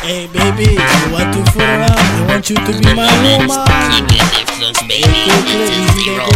Hey baby, you want to fool around? I want you to be my woman. Keep your influence, baby. Easy like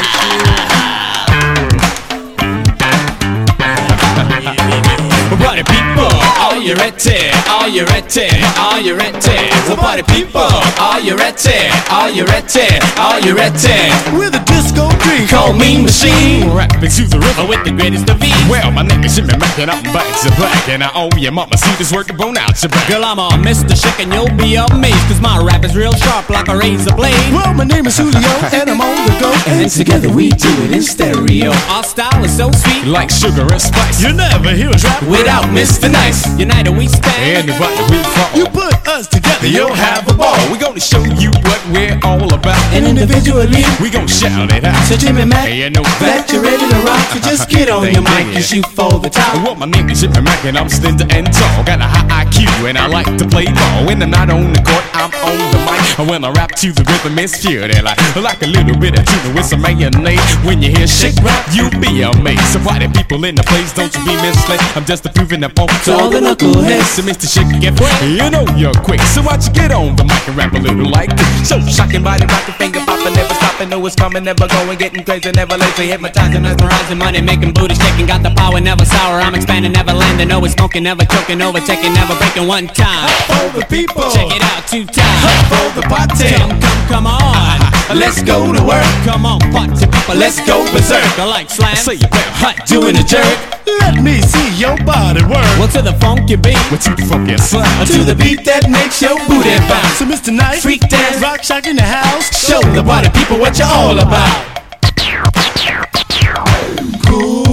Party people, are you ready? Are you ready? Are you ready? So party people, are you ready? Are you ready? Are you ready? with a disco dream. Call me machine. Rapping to the rhythm With the greatest of ease. Well, my nigga shit me Mac and I'm back to black. And I owe your mama see this work bone out your back. Girl, I'm a Mr. Chick and you'll be amazed, cause my rap is real sharp like a razor blade. Well, my name is Julio and I'm on the go. And together we do it in stereo. Our style is so sweet, Like sugar and spice. You never hear us rap without Mr. Nice. United we stand. Anybody we fall. You put us together, You'll have a ball. We're gonna show you what we're all about. And individually, We gon' shout it out. so Jimmy Mac, Hey, you know that you're ready to rock. So just get on your mic and shoot for the top. Well, my nigga shit me Mac and I'm slender and tall. Got a high IQ and I like to play ball. When I'm not on the court, I'm on the mic. And when I rap to the rhythm, it's pure. They like a little bit of tuna with some mayonnaise. When you hear shake rap, you'll be amazed. So party people in the place, don't you be misled. I'm just proving the phone To all the knuckleheads. So Mr. Shake get quick, you know you're quick. So why you get on the mic and rap a little like this? So shocking body, rocking finger popping, never stopping. Know it's coming, never going, getting crazy, never late. So hypnotizing, mesmerizing, money making, booty shaking. Got the power, never sour. I'm expanding, never landing. Always smoking, never choking, overtaking, never breaking one time. For the people, Check it out, 2 times. for the party. Come on. Let's go to work. Come on, party people, let's go berserk. I like slam. Say it better. Hot, doing a jerk. let me see your body work. Well, to the funky beat. What you funky slime? To the beat that makes your booty bounce. So Mr. Nice, Freak dance. rock shock in the house. Show the party people what you're all about. Cool